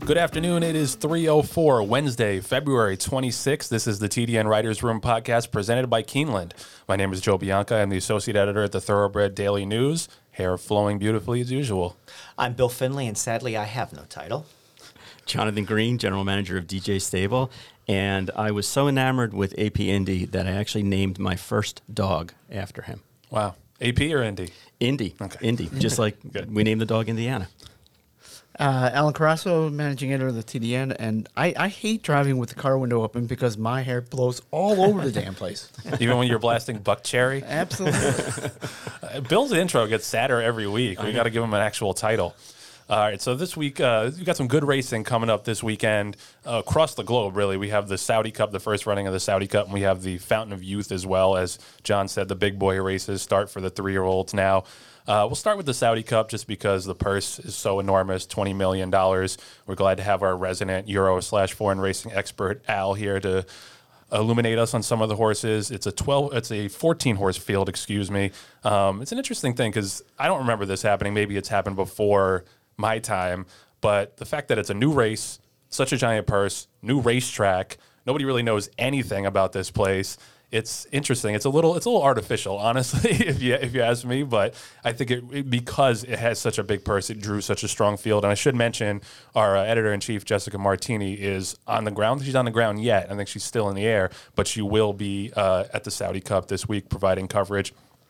Good afternoon. It is 3:04, Wednesday, February 26th. This is the TDN Writers Room podcast presented by Keeneland. My name is Joe Bianca. I'm the associate editor at the Thoroughbred Daily News. Hair flowing beautifully as usual. I'm Bill Finley, and sadly, I have no title. Jonathan Green, general manager of DJ Stable. And I was so enamored with AP Indy that I actually named my first dog after him. Wow. AP or Indy? Indy. Okay. Indy. Just like we named the dog Indiana. Alan Carasso, managing editor of the TDN, and I hate driving with the car window open because my hair blows all over the damn place. Even when you're blasting Buck Cherry? Absolutely. Bill's intro gets sadder every week. We got to give him an actual title. All right, so this week, we've got some good racing coming up this weekend across the globe, really. We have the Saudi Cup, the first running of the Saudi Cup, and we have the Fountain of Youth as well. As John said, the big boy races start for the 3-year-olds now. We'll start with the Saudi Cup just because the purse is so enormous, $20 million. We're glad to have our resident Euro/foreign racing expert, Al, here to illuminate us on some of the horses. It's a 14-horse field, excuse me. It's an interesting thing because I don't remember this happening. Maybe it's happened before my time, but the fact that it's a new race, such a giant purse, new racetrack, nobody really knows anything about this place. It's interesting. It's a little artificial, honestly, if you ask me. But I think because it has such a big purse, it drew such a strong field. And I should mention our editor-in-chief, Jessica Martini, is on the ground. She's on the ground yet. I think she's still in the air, but she will be at the Saudi Cup this week providing coverage.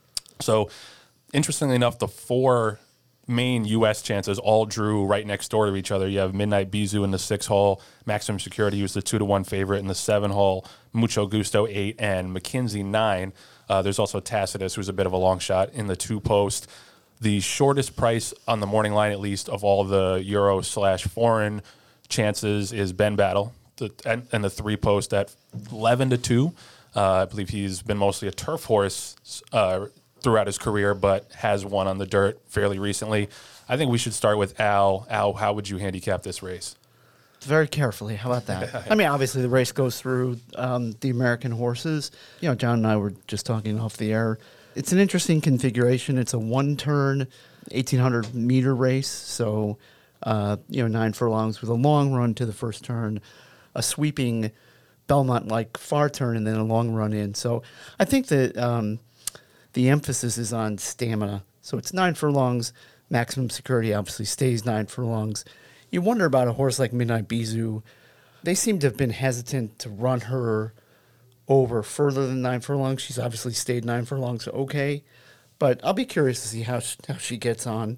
So, interestingly enough, the four main U.S. chances all drew right next door to each other. You have Midnight Bisou in the 6-hole, Maximum Security, who's the 2-1 favorite in the 7-hole, Mucho Gusto 8, and McKinsey 9. There's also Tacitus, who's a bit of a long shot in the 2-post. The shortest price on the morning line, at least, of all the Euro/foreign chances is Ben Battle, and the 3-post at 11-2. I believe he's been mostly a turf horse throughout his career, but has won on the dirt fairly recently. I think we should start with Al. Al, how would you handicap this race? Very carefully. How about that? I mean, obviously, the race goes through the American horses. You know, John and I were just talking off the air. It's an interesting configuration. It's a one-turn, 1,800-meter race. So, 9 furlongs with a long run to the first turn, a sweeping Belmont-like far turn, and then a long run in. So I think that the emphasis is on stamina. So it's 9 furlongs. Maximum Security obviously stays 9 furlongs. You wonder about a horse like Midnight Bisou. They seem to have been hesitant to run her over further than 9 furlongs. She's obviously stayed 9 furlongs okay. But I'll be curious to see how she gets on.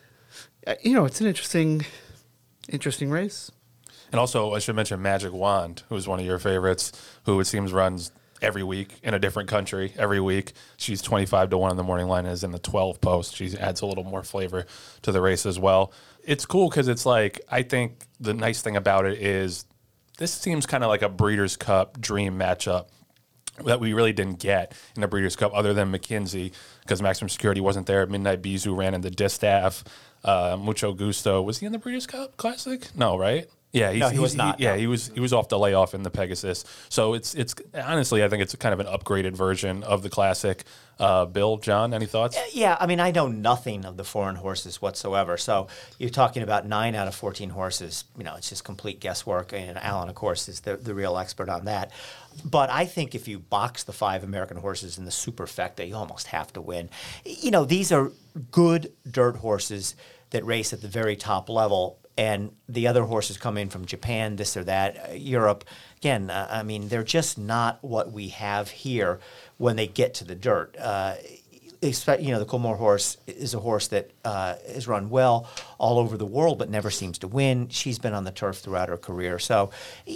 It's an interesting race. And also, I should mention Magic Wand, who's one of your favorites, who it seems runs every week in a different country every week. She's 25-1 on the morning line and is in the 12-post. She adds a little more flavor to the race as well. It's cool because it's like, I think the nice thing about it is this seems kind of like a Breeders' Cup dream matchup that we really didn't get in the Breeders' Cup other than McKinsey because Maximum Security wasn't there. Midnight Bisou ran in the Distaff. Mucho Gusto. Was he in the Breeders' Cup Classic? No, right? Yeah, he was not. He was off the layoff in the Pegasus. So it's honestly, I think it's kind of an upgraded version of the Classic. Bill, John, any thoughts? Yeah, I mean, I know nothing of the foreign horses whatsoever. So you're talking about 9 out of 14 horses. It's just complete guesswork. And Alan, of course, is the real expert on that. But I think if you box the 5 American horses in the Superfecta, you almost have to win. These are good dirt horses that race at the very top level. And the other horses come in from Japan, this or that, Europe. Again, they're just not what we have here when they get to the dirt. The Coolmore horse is a horse that has run well all over the world but never seems to win. She's been on the turf throughout her career. So,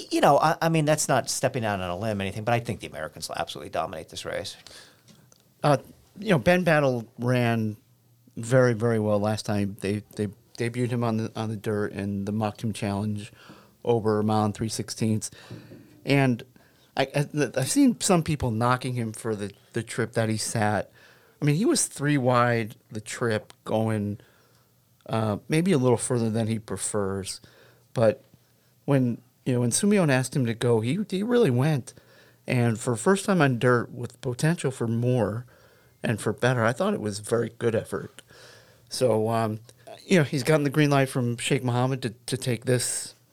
that's not stepping out on a limb or anything, but I think the Americans will absolutely dominate this race. Ben Battle ran very, very well last time. They debuted him on the dirt in the Mocktown Challenge over a mile and 3/16. And I've seen some people knocking him for the trip that he sat. I mean, he was 3 wide the trip, going maybe a little further than he prefers. But when Simeone asked him to go, he really went. And for first time on dirt with potential for more and for better, I thought it was a very good effort. So, he's gotten the green light from Sheikh Mohammed to take this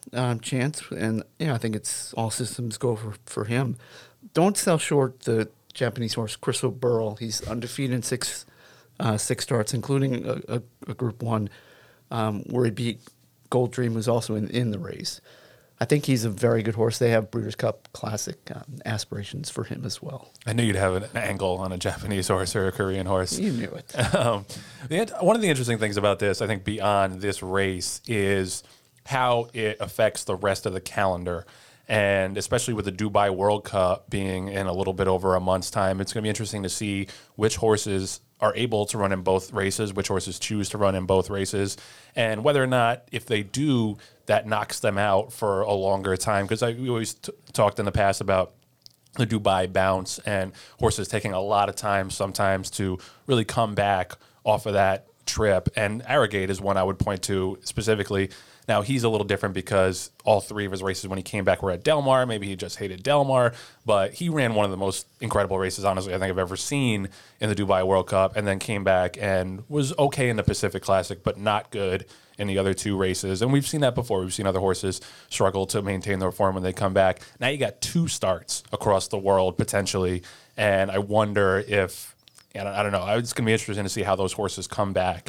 chance, and I think it's all systems go for him. Don't sell short the Japanese horse Crystal Burl. He's undefeated in six starts, including a Group 1, where he beat Gold Dream, who's also in the race. I think he's a very good horse. They have Breeders' Cup Classic aspirations for him as well. I knew you'd have an angle on a Japanese horse or a Korean horse. You knew it. One of the interesting things about this, I think, beyond this race is how it affects the rest of the calendar. And especially with the Dubai World Cup being in a little bit over a month's time, it's going to be interesting to see which horses are able to run in both races, which horses choose to run in both races, and whether or not, if they do, that knocks them out for a longer time. Because we always talked in the past about the Dubai bounce and horses taking a lot of time sometimes to really come back off of that trip. And Arrogate is one I would point to specifically. Now, he's a little different because all three of his races when he came back were at Del Mar. Maybe he just hated Del Mar, but he ran one of the most incredible races, honestly, I think I've ever seen in the Dubai World Cup, and then came back and was okay in the Pacific Classic, but not good in the other two races. And we've seen that before. We've seen other horses struggle to maintain their form when they come back. Now you got 2 starts across the world, potentially, and I wonder if, and I don't know, it's going to be interesting to see how those horses come back.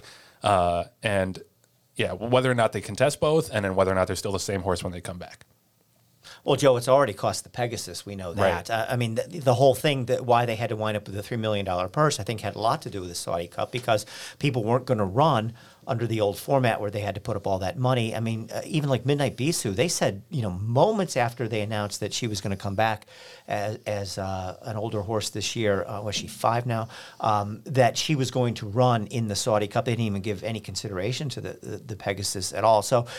And yeah, whether or not they contest both, and then whether or not they're still the same horse when they come back. Well, Joe, it's already cost the Pegasus. We know that. Right. I mean, the whole thing, why they had to wind up with a $3 million purse, I think had a lot to do with the Saudi Cup, because people weren't going to run under the old format where they had to put up all that money. I mean, even like Midnight Bisou, they said, moments after they announced that she was going to come back as an older horse this year, was she 5 now, that she was going to run in the Saudi Cup. They didn't even give any consideration to the Pegasus at all. So,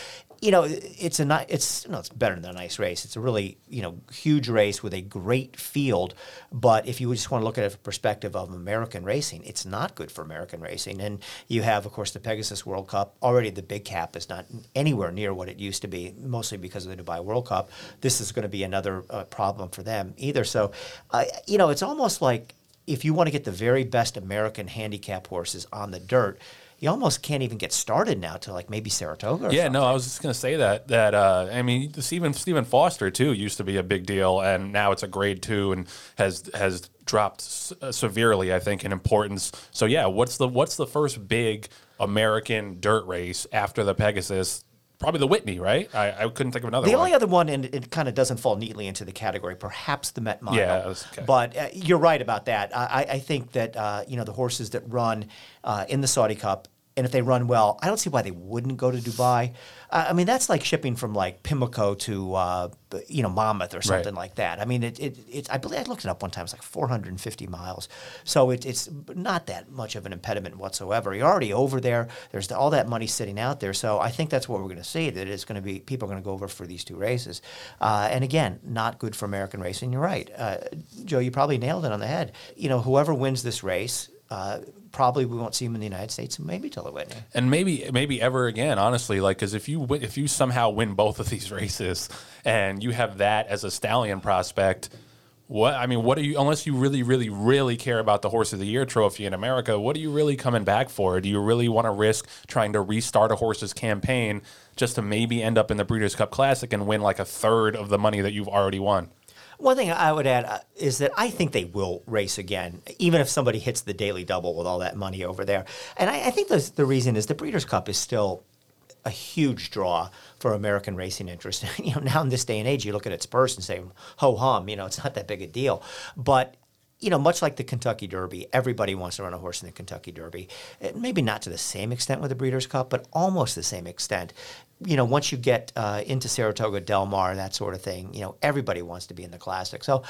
it's better than a nice race. It's a really, huge race with a great field. But if you just want to look at it from the perspective of American racing, it's not good for American racing. And you have, of course, the Pegasus World Cup. Already the big cap is not anywhere near what it used to be, mostly because of the Dubai World Cup. This is going to be another problem for them either. So, it's almost like if you want to get the very best American handicap horses on the dirt, you almost can't even get started now to like maybe Saratoga or something. No, I was just going to say that I mean, Stephen Foster too used to be a big deal, and now it's a grade 2 and has dropped severely, I think, in importance. So yeah, what's the first big American dirt race after the Pegasus? Probably the Whitney, right? I couldn't think of another one. The only other one, and it kind of doesn't fall neatly into the category, perhaps the Met Mile. Yeah, okay. But you're right about that. I think that the horses that run in the Saudi Cup, and if they run well, I don't see why they wouldn't go to Dubai. I mean, that's like shipping from like Pimlico to Monmouth or something like that. I mean, I believe I looked it up one time. It's like 450 miles, so it's not that much of an impediment whatsoever. You're already over there. There's all that money sitting out there, so I think that's what we're going to see. That it's going to be people are going to go over for these 2 races, and again, not good for American racing. You're right, Joe. You probably nailed it on the head. Whoever wins this race. Probably we won't see him in the United States, maybe till the Whitney, and maybe ever again. Honestly, because if you somehow win both of these races and you have that as a stallion prospect, what are you? Unless you really, really, really care about the Horse of the Year trophy in America, what are you really coming back for? Do you really want to risk trying to restart a horse's campaign just to maybe end up in the Breeders' Cup Classic and win like a third of the money that you've already won? One thing I would add is that I think they will race again, even if somebody hits the daily double with all that money over there. And I think the reason is the Breeders' Cup is still a huge draw for American racing interest. Now in this day and age, you look at its purse and say, ho hum, it's not that big a deal. But much like the Kentucky Derby, everybody wants to run a horse in the Kentucky Derby. Maybe not to the same extent with the Breeders' Cup, but almost the same extent. Once you get into Saratoga, Del Mar, that sort of thing, everybody wants to be in the Classic. So,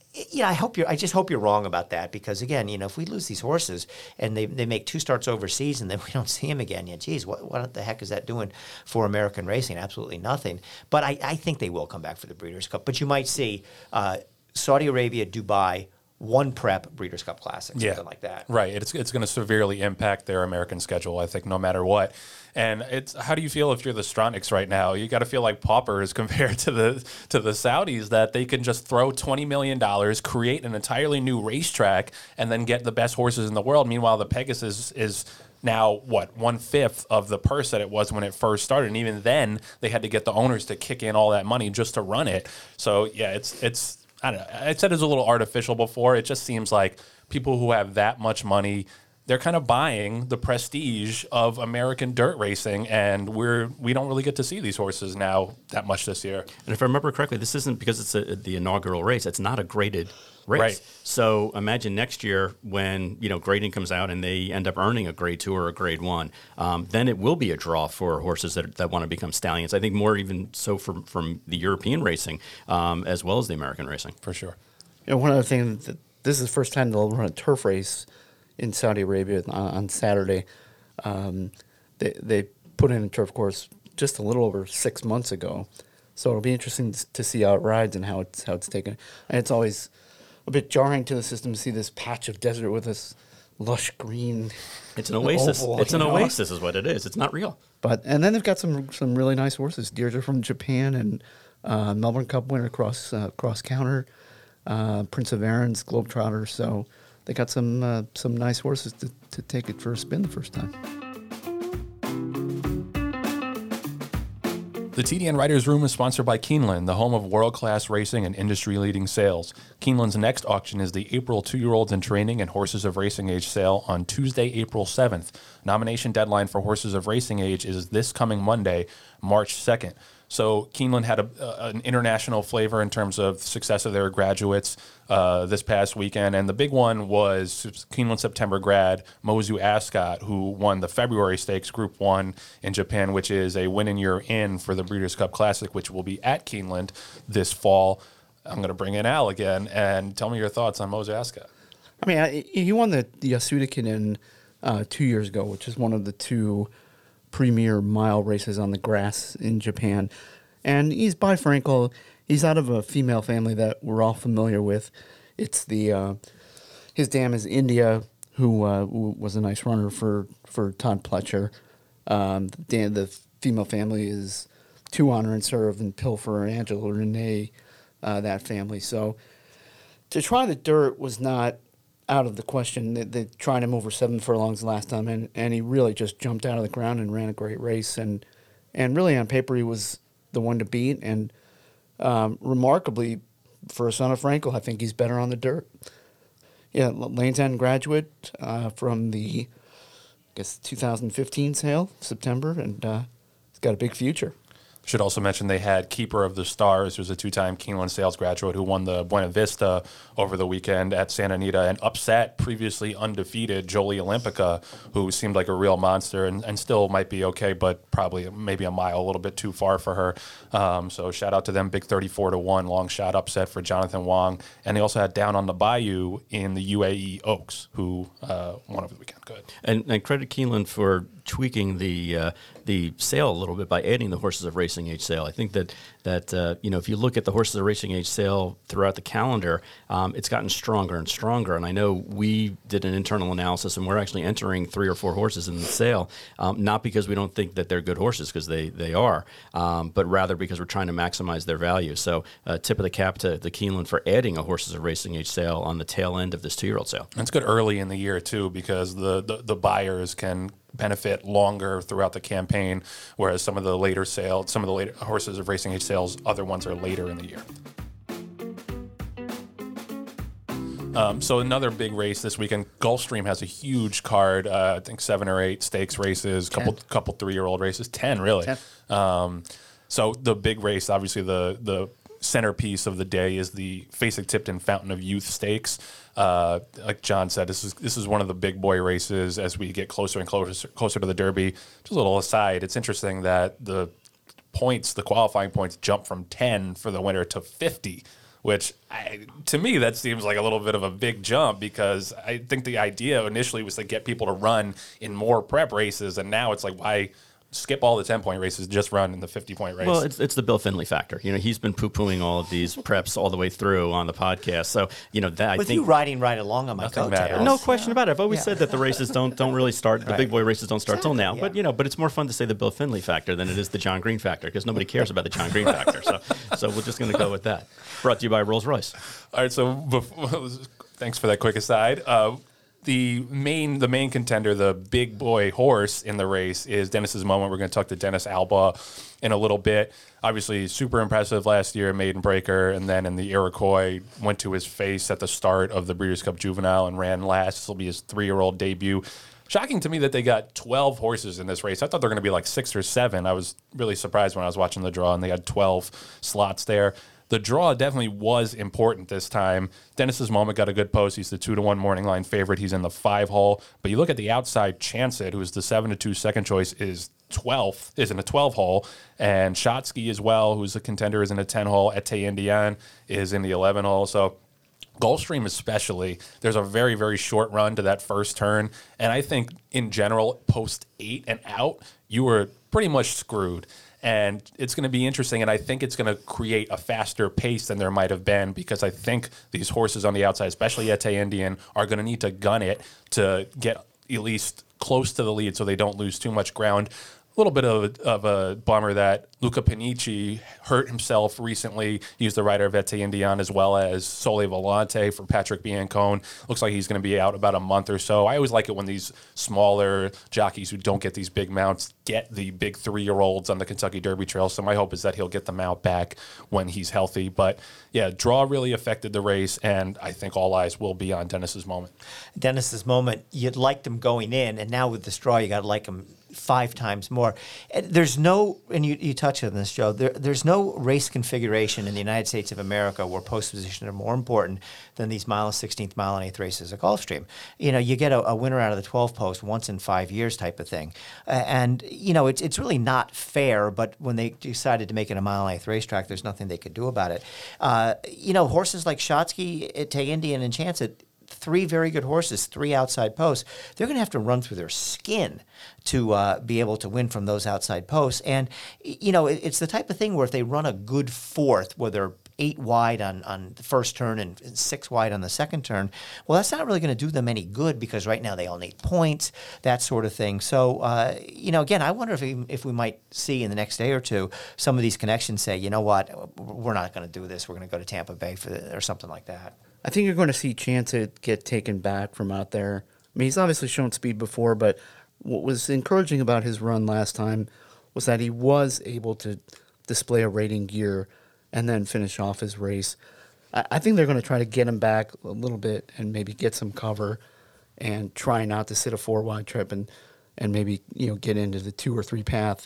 I just hope you're wrong about that, because again, if we lose these horses and they make 2 starts overseas and then we don't see them again, geez, what the heck is that doing for American racing? Absolutely nothing. But I think they will come back for the Breeders' Cup. But you might see Saudi Arabia, Dubai, 1 prep Breeders' Cup Classic, something like that. Right. It's going to severely impact their American schedule, I think, no matter what. And how do you feel if you're the Strontics right now? You got to feel like paupers compared to the Saudis, that they can just throw $20 million, create an entirely new racetrack, and then get the best horses in the world. Meanwhile, the Pegasus is now, 1/5 of the purse that it was when it first started. And even then, they had to get the owners to kick in all that money just to run it. So, yeah, it's I don't know. I said it's a little artificial before. It just seems like people who have that much money, they're kind of buying the prestige of American dirt racing, and we don't really get to see these horses now that much this year. And if I remember correctly, this isn't because it's the inaugural race. It's not a graded race. Right. So imagine next year when grading comes out and they end up earning a grade 2 or a grade 1, then it will be a draw for horses that want to become stallions. I think more even so from the European racing as well as the American racing. For sure. One other thing, that this is the first time they'll run a turf race in Saudi Arabia on Saturday. They put in a turf course just a little over 6 months ago, so it'll be interesting to see how it rides and how it's taken. And it's always a bit jarring to the system to see this patch of desert with this lush green. It's an oasis. Oval, it's an oasis, is what it is. It's not real. And then they've got some really nice horses. Deirdre from Japan and Melbourne Cup winner cross counter, Prince of Aaron's Globetrotter. So they got some nice horses to take it for a spin the first time. The TDN Writers Room is sponsored by Keeneland, the home of world-class racing and industry-leading sales. Keeneland's next auction is the April 2-Year-Olds in Training and Horses of Racing Age sale on Tuesday, April 7th. Nomination deadline for Horses of Racing Age is this coming Monday, March 2nd. So Keeneland had an international flavor in terms of success of their graduates this past weekend. And the big one was Keeneland September grad Mozu Ascot, who won the February Stakes Group 1 in Japan, which is a win and you're in for the Breeders' Cup Classic, which will be at Keeneland this fall. I'm going to bring in Al again and tell me your thoughts on Mozu Ascot. I mean, he won the Yasudakinen 2 years ago, which is one of the two premier mile races on the grass in Japan. And he's bifrancal. He's out of a female family that we're all familiar with. It's his dam is India, who was a nice runner for Todd Pletcher. The female family is Two Honor and Serve and Pilfer and Angela Renee, that family. So to try the dirt was not out of the question. They tried him over 7 furlongs last time, and he really just jumped out of the ground and ran a great race. And really, on paper, he was the one to beat. And remarkably, for a son of Frankel, I think he's better on the dirt. Yeah, Lane's End graduate from the, 2015 sale, September, and he's got a big future. Should also mention they had Keeper of the Stars, who's a 2-time Keeneland sales graduate who won the Buena Vista over the weekend at Santa Anita and upset previously undefeated Jolie Olympica, who seemed like a real monster and still might be okay, but probably maybe a mile a little bit too far for her. So shout out to them, big 34-1 long shot upset for Jonathan Wong. And they also had Down on the Bayou in the UAE Oaks, who won over the weekend. Good. And credit Keeneland for tweaking the sale a little bit by adding the Horses of Racing Age sale. I think that if you look at the Horses of Racing Age sale throughout the calendar, it's gotten stronger and stronger. And I know we did an internal analysis, and we're actually entering 3 or 4 horses in the sale, not because we don't think that they're good horses, because they are, but rather because we're trying to maximize their value. So tip of the cap to the Keeneland for adding a Horses of Racing Age sale on the tail end of this 2-year-old sale. And it's good early in the year, too, because the buyers can benefit longer throughout the campaign, whereas some of the later Horses of Racing Age sales, other ones are later in the year. So another big race this weekend. Gulfstream has a huge card. I think 7 or 8 stakes races, couple 3-year-old races, 10 really. 10. So the big race, obviously the centerpiece of the day is the Fasig-Tipton Fountain of Youth Stakes. Like John said, this is one of the big boy races as we get closer and closer to the Derby. Just a little aside, it's interesting that the qualifying points jump from 10 for the winner to 50, which to me that seems like a little bit of a big jump, because I think the idea initially was to get people to run in more prep races, and now it's like, why skip all the 10-point races, just run in the 50-point race? Well, it's the Bill Finley factor. He's been poo-pooing all of these preps all the way through on the podcast. So, I think you riding right along on my coattails. No question about it. I've always said that the races don't really start, the big boy races don't start till now. Yeah. But it's more fun to say the Bill Finley factor than it is the John Green factor, because nobody cares about the John Green factor. So we're just going to go with that. Brought to you by Rolls-Royce. All right, so thanks for that quick aside. the main contender, the big boy horse in the race, is Dennis's Moment. We're going to talk to Dennis Alba in a little bit. Obviously, super impressive last year, Maiden Breaker, and then in the Iroquois, went to his face at the start of the Breeders' Cup Juvenile and ran last. This will be his 3-year-old debut. Shocking to me that they got 12 horses in this race. I thought they were going to be like 6 or 7. I was really surprised when I was watching the draw, and they had 12 slots there. The draw definitely was important this time. Dennis's Moment got a good post. He's the 2-1 morning line favorite. He's in the 5 hole. But you look at the outside, Chance It, who's the 7-2 second choice, is in a 12 hole. And Shotsky as well, who's a contender, is in a 10 hole. Ete Indian is in the 11 hole. So Gulfstream especially, there's a very, very short run to that first turn. And I think in general, post 8 and out, you were pretty much screwed. And it's going to be interesting, and I think it's going to create a faster pace than there might have been, because I think these horses on the outside, especially Ete Indian, are going to need to gun it to get at least close to the lead so they don't lose too much ground. A little bit of a bummer that Luca Panici hurt himself recently. He's the rider of Ete Indian, as well as Sole Volante for Patrick Biancone. Looks like he's going to be out about a month or so. I always like it when these smaller jockeys who don't get these big mounts get the big 3-year-olds on the Kentucky Derby Trail. So my hope is that he'll get the mount back when he's healthy. But yeah, draw really affected the race, and I think all eyes will be on Dennis's Moment. Dennis's Moment, you'd liked him going in, and now with this draw, you got to like him 5 times more. And there's no, and you touch on this, Joe, there's no race configuration in the United States of America where post position are more important than these mile and 16th, mile and 8th races at Gulfstream. You know, you get a winner out of the 12 post once in 5 years type of thing. And, you know, it's really not fair, but when they decided to make it a mile and 8th racetrack, there's nothing they could do about it. You know, horses like Shotsky, Ete Indian, and Chance It, 3 very good horses, 3 outside posts. They're going to have to run through their skin to be able to win from those outside posts. And, you know, it's the type of thing where if they run a good 4th, where they're 8 wide on the first turn and 6 wide on the second turn, well, that's not really going to do them any good, because right now they all need points, that sort of thing. So, you know, again, I wonder if we might see in the next day or two some of these connections say, you know what, we're not going to do this. We're going to go to Tampa Bay or something like that. I think you're going to see Chance It get taken back from out there. I mean, he's obviously shown speed before, but what was encouraging about his run last time was that he was able to display a rating gear and then finish off his race. I think they're going to try to get him back a little bit and maybe get some cover and try not to sit a 4-wide trip and maybe, you know, get into the 2 or 3 path,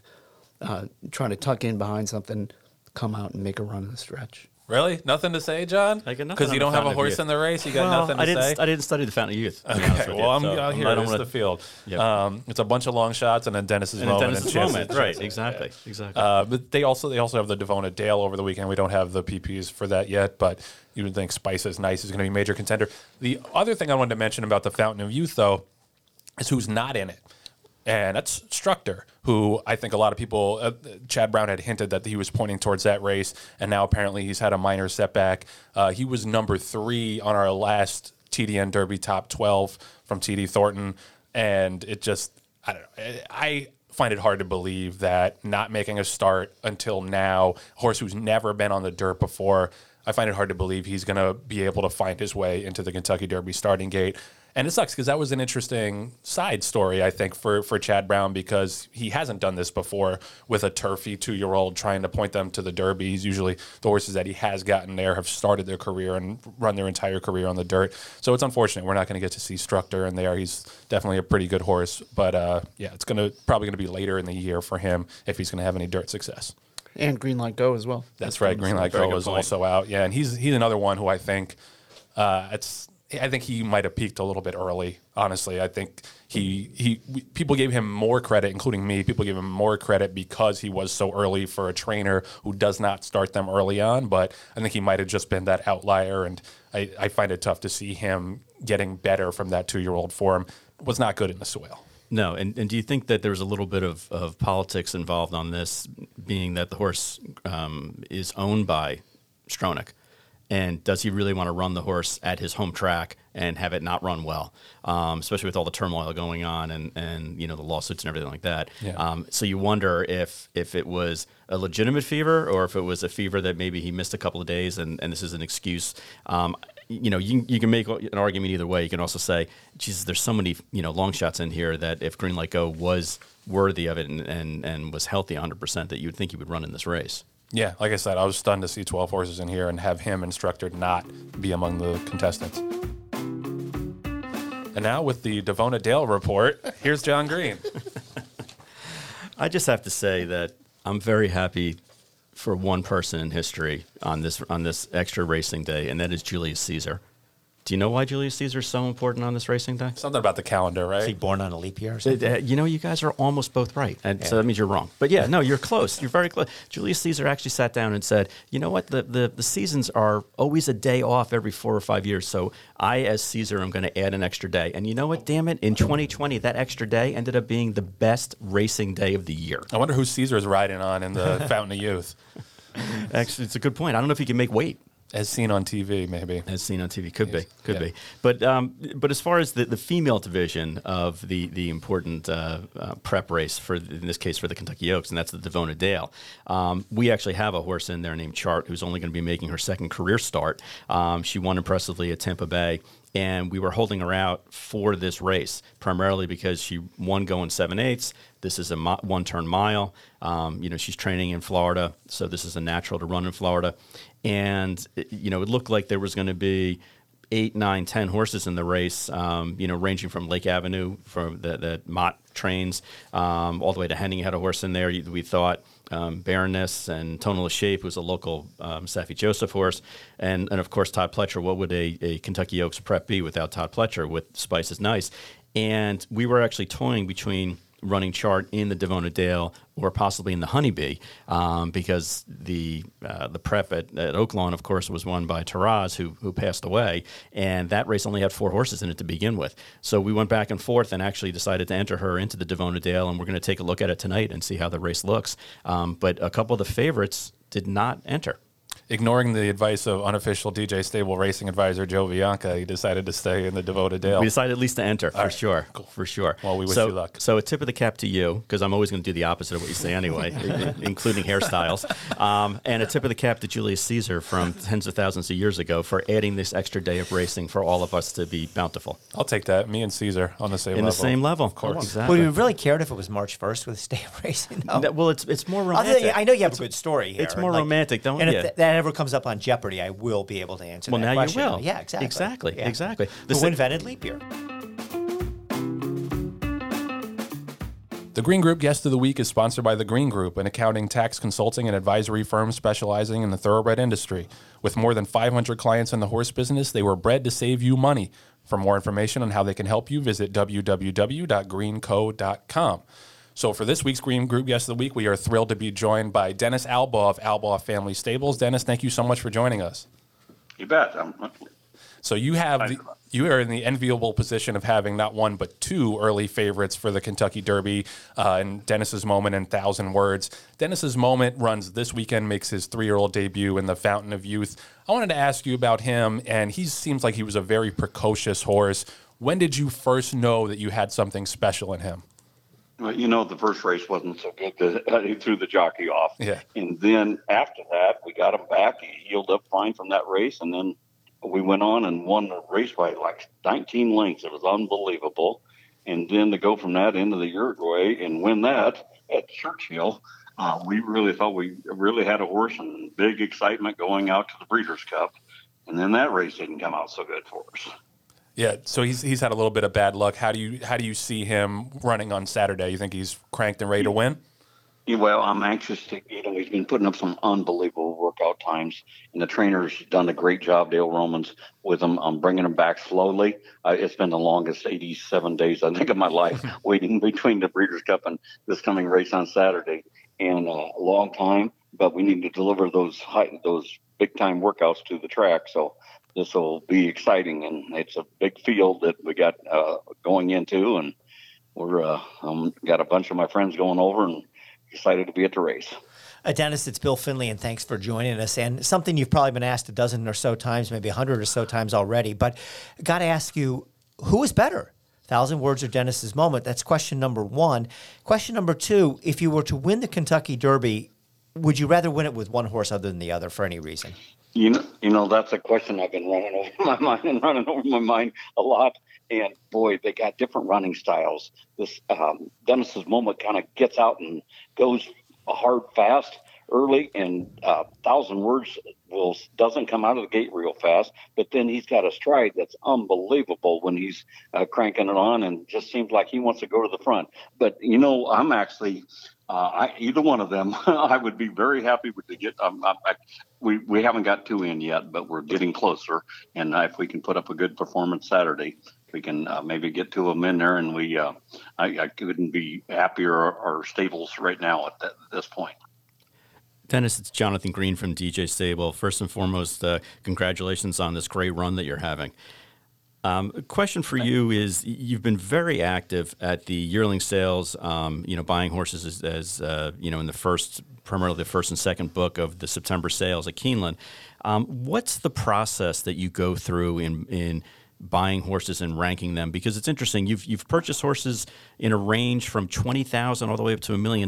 trying to tuck in behind something, come out and make a run in the stretch. Really? Nothing to say, John? I got nothing Because you don't have a horse in the race? You got nothing to say? I didn't study the Fountain of Youth. Okay, well, I'm out here. Here's the field. Yep. It's a bunch of long shots, and then Dennis's Moment. Dennis's Moment, right, exactly. But they also have the Devona Dale over the weekend. We don't have the PPs for that yet, but you would think Spice is Nice is going to be a major contender. The other thing I wanted to mention about the Fountain of Youth, though, is who's not in it. And that's Structor, who I think a lot of people, Chad Brown had hinted that he was pointing towards that race, and now apparently he's had a minor setback. He was number 3 on our last TDN Derby top 12 from TD Thornton, and it just, I don't know, I find it hard to believe that not making a start until now, a horse who's never been on the dirt before, I find it hard to believe he's going to be able to find his way into the Kentucky Derby starting gate. And it sucks because that was an interesting side story, I think, for Chad Brown, because he hasn't done this before with a turfy 2-year-old trying to point them to the Derby. He's usually the horses that he has gotten there have started their career and run their entire career on the dirt. So it's unfortunate we're not going to get to see Structor in there. He's definitely a pretty good horse. But, yeah, it's probably going to be later in the year for him if he's going to have any dirt success. And Green Light Go as well. That's right. Green Light Go is also out. Yeah, and he's another one who I think I think he might have peaked a little bit early. Honestly, I think people gave him more credit, including me. People gave him more credit because he was so early for a trainer who does not start them early on. But I think he might have just been that outlier, and I find it tough to see him getting better from that 2-year-old form. Was not good in the soil. No, and do you think that there's a little bit of politics involved on this, being that the horse is owned by Stronach? And does he really want to run the horse at his home track and have it not run well, especially with all the turmoil going on and you know, the lawsuits and everything like that? Yeah. So you wonder if it was a legitimate fever or if it was a fever that maybe he missed a couple of days and this is an excuse. you can make an argument either way. You can also say, Jesus, there's so many, long shots in here that if Green Light Go was worthy of it and was healthy 100%, that you would think he would run in this race. Yeah, like I said, I was stunned to see 12 horses in here and have him instructor not be among the contestants. And now with the Devona Dale report, here's John Green. I just have to say that I'm very happy for one person in history on this extra racing day, and that is Julius Caesar. Do you know why Julius Caesar is so important on this racing day? Something about the calendar, right? Is he born on a leap year or something? You guys are almost both right. And so that means you're wrong. But yeah, no, you're close. You're very close. Julius Caesar actually sat down and said, you know what? The seasons are always a day off every 4 or 5 years. So I, as Caesar, am going to add an extra day. And you know what? Damn it. In 2020, that extra day ended up being the best racing day of the year. I wonder who Caesar's riding on in the Fountain of Youth. Actually, it's a good point. I don't know if he can make weight. As seen on TV, maybe. As seen on TV, could be. But as far as the female division of the important prep race in this case for the Kentucky Oaks, and that's the Devona Dale, we actually have a horse in there named Chart who's only going to be making her second career start. She won impressively at Tampa Bay. And we were holding her out for this race, primarily because she won going 7/8. This is a one-turn mile. She's training in Florida, so this is a natural to run in Florida. And, it looked like there was going to be 8, 9, 10 horses in the race, ranging from Lake Avenue, from that Mott trains, all the way to Henning had a horse in there, we thought. Baroness and Tonal Shape, who's a local Safi Joseph horse, and of course Todd Pletcher. What would a Kentucky Oaks prep be without Todd Pletcher with Spice is Nice? And we were actually toying between running Chart in the Devona Dale or possibly in the Honeybee, because the prep at Oaklawn, of course, was won by Taraz, who passed away, and that race only had 4 horses in it to begin with. So we went back and forth and actually decided to enter her into the Devona Dale, and we're going to take a look at it tonight and see how the race looks. But a couple of the favorites did not enter. Ignoring the advice of unofficial DJ Stable racing advisor Joe Bianca, he decided to stay in the Devona Dale. We decided at least to enter, for sure. Cool. For sure. Well, we wish you luck. So a tip of the cap to you, because I'm always going to do the opposite of what you say anyway, including hairstyles. And a tip of the cap to Julius Caesar from tens of thousands of years ago for adding this extra day of racing for all of us to be bountiful. I'll take that. Me and Caesar on the same level. In the same level. Of course. Exactly. Would you really cared if it was March 1st with Stay Racing? No. Well, it's more romantic. I know you have a good story here. It's more romantic, don't you? you? And if that ever comes up on Jeopardy, I will be able to answer that now question. you will. Yeah, exactly. Exactly. Who invented leap year? The Green Group Guest of the Week is sponsored by The Green Group, an accounting, tax, consulting, and advisory firm specializing in the thoroughbred industry. With more than 500 clients in the horse business, they were bred to save you money. For more information on how they can help you, visit www.greenco.com. So for this week's Green Group Guest of the Week, we are thrilled to be joined by Dennis Albaugh of Albaugh Family Stables. Dennis, thank you so much for joining us. You bet. So you are in the enviable position of having not one but 2 early favorites for the Kentucky Derby, and Dennis's Moment and 1,000 Words. Dennis's Moment runs this weekend, makes his 3-year-old debut in the Fountain of Youth. I wanted to ask you about him, and he seems like he was a very precocious horse. When did you first know that you had something special in him? Well, the first race wasn't so good because he threw the jockey off. Yeah. And then after that, we got him back. He healed up fine from that race. And then we went on and won the race by like 19 lengths. It was unbelievable. And then to go from that into the Uruguay and win that at Churchill, we really thought we really had a horse and big excitement going out to the Breeders' Cup. And then that race didn't come out so good for us. Yeah, so he's had a little bit of bad luck. How do you see him running on Saturday? You think he's cranked and ready to win? Yeah, well, I'm anxious to. He's been putting up some unbelievable workout times, and the trainer's done a great job, Dale Romans, with him. I'm bringing him back slowly. It's been the longest 87 days I think of my life waiting between the Breeders' Cup and this coming race on Saturday, and a long time. But we need to deliver those big time workouts to the track. So this will be exciting, and it's a big field that we got going into, and we're got a bunch of my friends going over and excited to be at the race. Dennis, it's Bill Finley, and thanks for joining us. And something you've probably been asked a dozen or so times, maybe 100 or so times already, but got to ask you, who is better, 1,000 Words or Dennis's Moment? That's question number 1. Question number 2, if you were to win the Kentucky Derby, would you rather win it with one horse other than the other for any reason? That's a question I've been running over my mind a lot. And boy, they got different running styles. This Dennis's Moment kind of gets out and goes hard, fast, early, and 1,000 words doesn't come out of the gate real fast. But then he's got a stride that's unbelievable when he's cranking it on, and just seems like he wants to go to the front. But I'm actually. Either one of them, I would be very happy to get. We haven't got 2 in yet, but we're getting closer. And if we can put up a good performance Saturday, we can maybe get 2 of them in there. And I couldn't be happier. Our stables right now at this point. Dennis, it's Jonathan Green from DJ Stable. First and foremost, congratulations on this great run that you're having. A question for you is, you've been very active at the yearling sales, buying horses as in primarily the first and second book of the September sales at Keeneland. What's the process that you go through in buying horses and ranking them? Because it's interesting. You've purchased horses in a range from $20,000 all the way up to $1 million.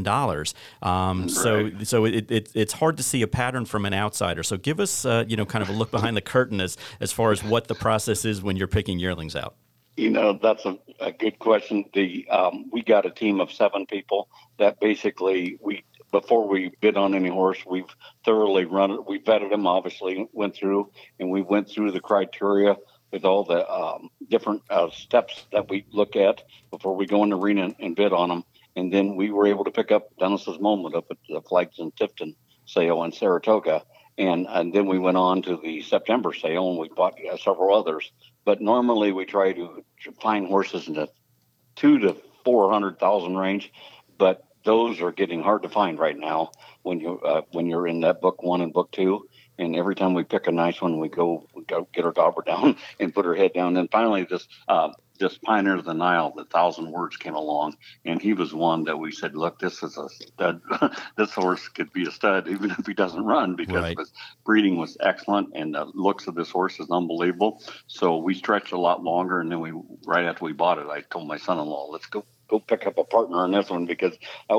Right. So it's hard to see a pattern from an outsider. So give us kind of a look behind the curtain as far as what the process is when you're picking yearlings out. That's a good question. We got a team of 7 people that basically before we bid on any horse, we've thoroughly run it. We vetted them, obviously, went through the criteria with all the different steps that we look at before we go in the arena and bid on them. And then we were able to pick up Dennis's Moment up at the Flags and Tifton sale in Saratoga. And then we went on to the September sale, and we bought several others. But normally we try to find horses in the 200,000 to 400,000 range. But those are getting hard to find right now when you're in that book 1 and book 2. And every time we pick a nice one, we go get our dauber down and put her head down. And finally, this Pioneer of the Nile, the 1,000 words, came along, and he was one that we said, look, this is a stud. This horse could be a stud even if he doesn't run, because Right. his breeding was excellent, and the looks of this horse is unbelievable. So we stretched a lot longer, and then right after we bought it, I told my son-in-law, let's go pick up a partner on this one, because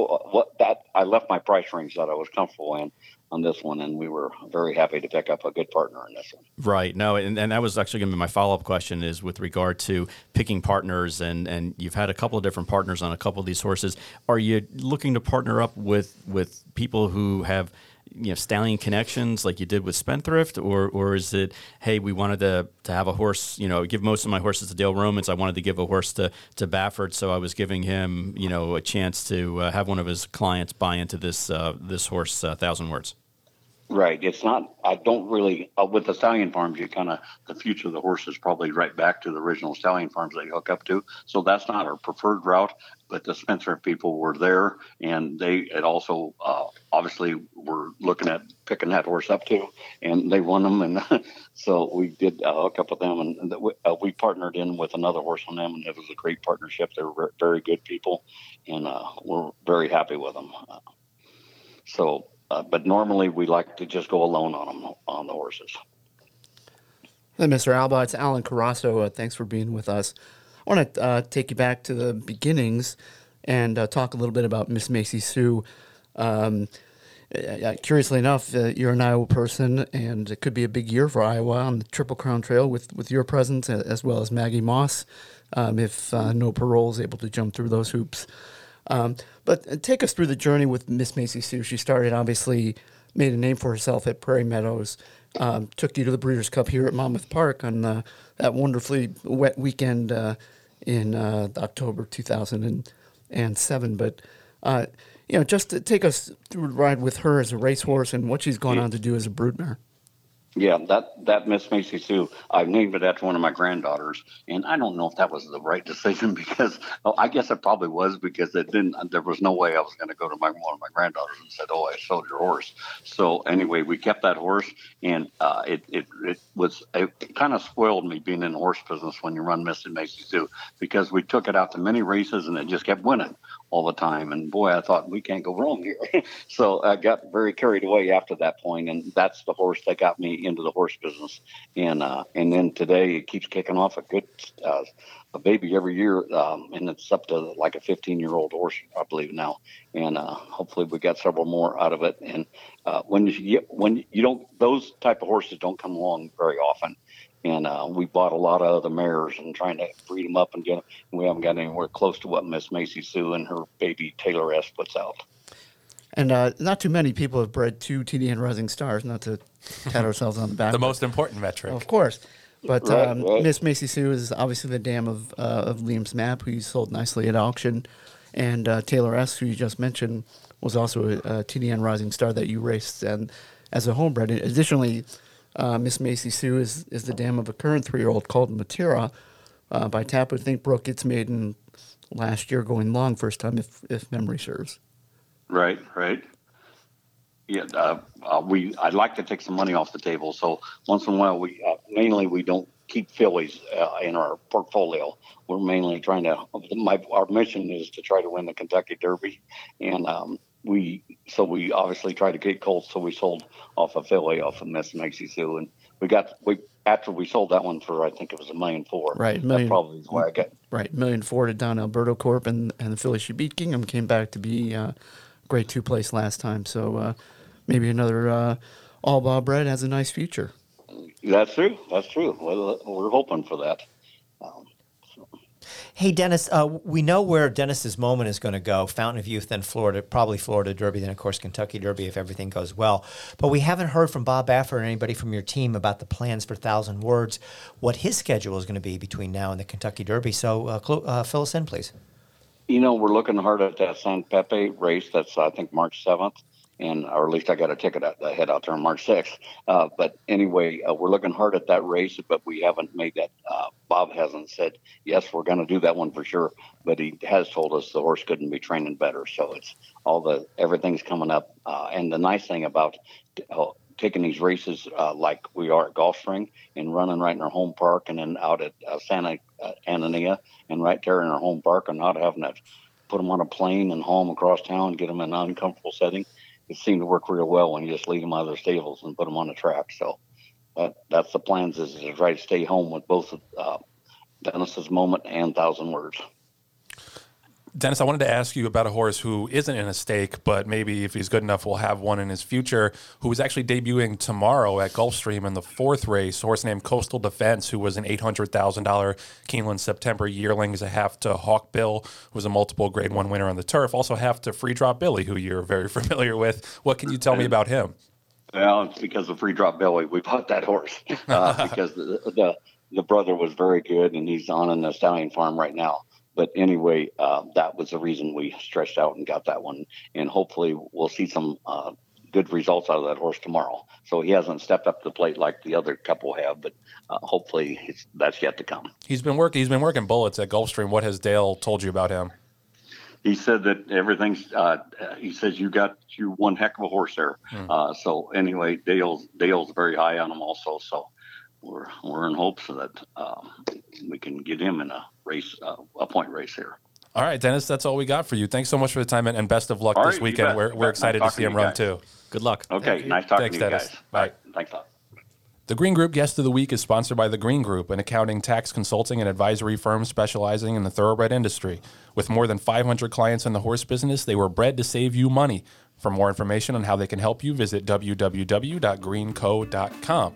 I left my price range that I was comfortable in on this one, and we were very happy to pick up a good partner in this one. Right. No, and that was actually going to be my follow-up question, is with regard to picking partners, and you've had a couple of different partners on a couple of these horses. Are you looking to partner up with people who have stallion connections like you did with Spendthrift, or is it, hey, we wanted to have a horse, give most of my horses to Dale Romans. I wanted to give a horse to Baffert, so I was giving him, a chance to have one of his clients buy into this horse, 1,000 words. Right. It's not, I don't really, with the stallion farms, the future of the horse is probably right back to the original stallion farms they hook up to. So that's not our preferred route, but the Spencer people were there, and it also obviously were looking at picking that horse up too, and they won them. And so we did hook up with them, and we partnered in with another horse on them, and it was a great partnership. They were very good people, and we're very happy with them. But normally we like to just go alone on the horses. Hey, Mr. Alba, it's Alan Carasso. Thanks for being with us. I want to take you back to the beginnings and talk a little bit about Miss Macy Sue. Curiously enough, you're an Iowa person, and it could be a big year for Iowa on the Triple Crown Trail with your presence, as well as Maggie Moss, if No Parole is able to jump through those hoops. But take us through the journey with Miss Macy Sue. She started, obviously, made a name for herself at Prairie Meadows, took you to the Breeders' Cup here at Monmouth Park on that wonderfully wet weekend in October 2007. But, just to take us through a ride with her as a racehorse and what she's gone on to do as a broodmare. Yeah, that Miss Macy Sue, I named it after one of my granddaughters, and I don't know if that was the right decision, because I guess it probably was, because there was no way I was going to go to one of my granddaughters and said, "Oh, I sold your horse." So anyway, we kept that horse, and it kind of spoiled me being in the horse business when you run Miss Macy Sue, because we took it out to many races and it just kept winning. all the time. And boy, I thought we can't go wrong here. So I got very carried away after that point, and that's the horse that got me into the horse business. And then today it keeps kicking off a baby every year, and it's up to like a 15-year-old horse, I believe now. And hopefully we got several more out of it. And when you don't, those type of horses don't come along very often. And we bought a lot of other mares and trying to breed them up and get them. We haven't got anywhere close to what Miss Macy Sue and her baby Taylor S puts out. And not too many people have bred 2 TDN Rising Stars, not to pat ourselves on the back. The most important metric. Of course. But Right. Miss Macy Sue is obviously the dam of Liam's Map, who you sold nicely at auction. And Taylor S., who you just mentioned, was also a TDN Rising Star that you raced and as a homebred. Additionally, Miss Macy Sue is the dam of a current 3-year-old called Matera by Tapu Think Brook. It's maiden last year going long, first time if memory serves. Right. Yeah, I'd like to take some money off the table. So once in a while, we don't keep fillies in our portfolio. We're mainly trying to. Our mission is to try to win the Kentucky Derby, and we obviously try to get colts. So we sold off a filly off of Miss Macy Sue, and after we sold that one for, I think it was $1.4 million. Right, That probably is why I got. Right, $1.4 million to Don Alberto Corp, and the filly she beat Gingham came back to be grade 2 place last time. So maybe another all Bob bred has a nice future. That's true. Well, we're hoping for that. Hey, Dennis, we know where Dennis's moment is going to go. Fountain of Youth, then Florida, probably Florida Derby, then, of course, Kentucky Derby if everything goes well. But we haven't heard from Bob Baffert or anybody from your team about the plans for 1,000 Words, what his schedule is going to be between now and the Kentucky Derby. So fill us in, please. We're looking hard at that San Pepe race. That's, I think, March 7th. Or at least I got a ticket to head out there on March 6th. But anyway, we're looking hard at that race, but we haven't made that. Bob hasn't said, yes, we're going to do that one for sure. But he has told us the horse couldn't be training better. So it's everything's coming up. And the nice thing about taking these races like we are at Gulfstream and running right in our home park and then out at Santa Anania and right there in our home park and not having to put them on a plane and haul them across town, get them in an uncomfortable setting. It seemed to work real well when you just lead them out of their stables and put them on the track. So that's the plans, is to try to stay home with both Dennis's Moment and 1,000 Words. Dennis, I wanted to ask you about a horse who isn't in a stake, but maybe if he's good enough, we'll have one in his future, who is actually debuting tomorrow at Gulfstream in the 4th race. A horse named Coastal Defense, who was an $800,000 Keeneland September yearling. Is a half to Hawkbill, who was a multiple Grade 1 winner on the turf. Also half to Free Drop Billy, who you're very familiar with. What can you tell me about him? Well, it's because of Free Drop Billy we bought that horse because the brother was very good, and he's on the stallion farm right now. But anyway, that was the reason we stretched out and got that one. And hopefully we'll see some good results out of that horse tomorrow. So he hasn't stepped up to the plate like the other couple have, but hopefully that's yet to come. He's been working bullets at Gulfstream. What has Dale told you about him? He said that everything's. He says you one heck of a horse there. So anyway, Dale's very high on him also. So we're in hopes that we can get him in a race, a point race here. All right, Dennis, that's all we got for you. Thanks so much for the time, and best of luck this weekend. We're excited to see him run too. Good luck. Okay, nice talking to you guys. Bye. Thanks a lot. The Green Group Guest of the Week is sponsored by The Green Group, an accounting, tax consulting, and advisory firm specializing in the thoroughbred industry. With more than 500 clients in the horse business, they were bred to save you money. For more information on how they can help you, visit www.greenco.com.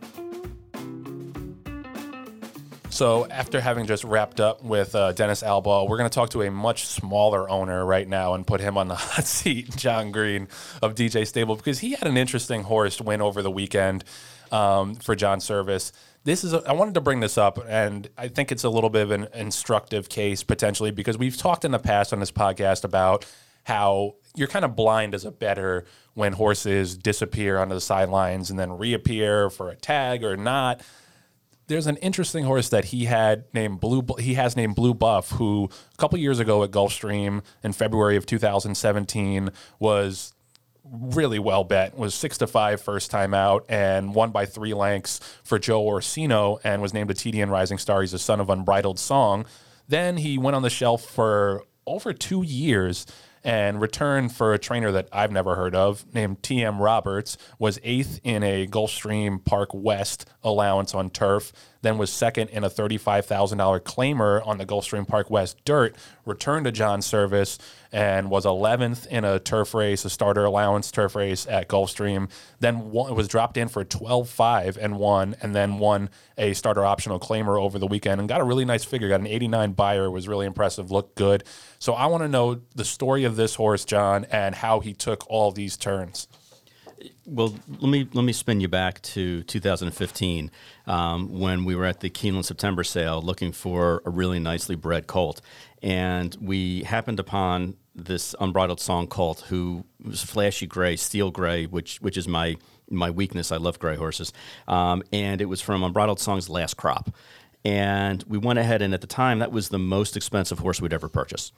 So after having just wrapped up with Dennis Albaugh, we're going to talk to a much smaller owner right now and put him on the hot seat, John Green of DJ Stable, because he had an interesting horse win over the weekend for John Service. I wanted to bring this up, and I think it's a little bit of an instructive case potentially, because we've talked in the past on this podcast about how you're kind of blind as a bettor when horses disappear onto the sidelines and then reappear for a tag or not. There's an interesting horse that he has named Blue Buff, who a couple years ago at Gulfstream in February of 2017 was really well bet, was 6-5 first time out and won by 3 lengths for Joe Orsino and was named a TDN Rising Star. He's a son of Unbridled Song. Then he went on the shelf for over 2 years and returned for a trainer that I've never heard of named T.M. Roberts, was 8th in a Gulfstream Park West allowance on turf, then was 2nd in a $35,000 claimer on the Gulfstream Park West dirt, returned to John Service, and was 11th in a turf race, a starter allowance turf race at Gulfstream, then was dropped in for 12.5 and won, and then won a starter optional claimer over the weekend and got a really nice figure, got an 89 buyer, was really impressive, looked good. So I want to know the story of this horse, John, and how he took all these turns. Well, let me spin you back to 2015 when we were at the Keeneland September sale looking for a really nicely bred colt, and we happened upon this Unbridled Song colt who was flashy gray, steel gray, which is my weakness. I love gray horses, and it was from Unbridled Song's last crop. And we went ahead, and at the time, that was the most expensive horse we'd ever purchased.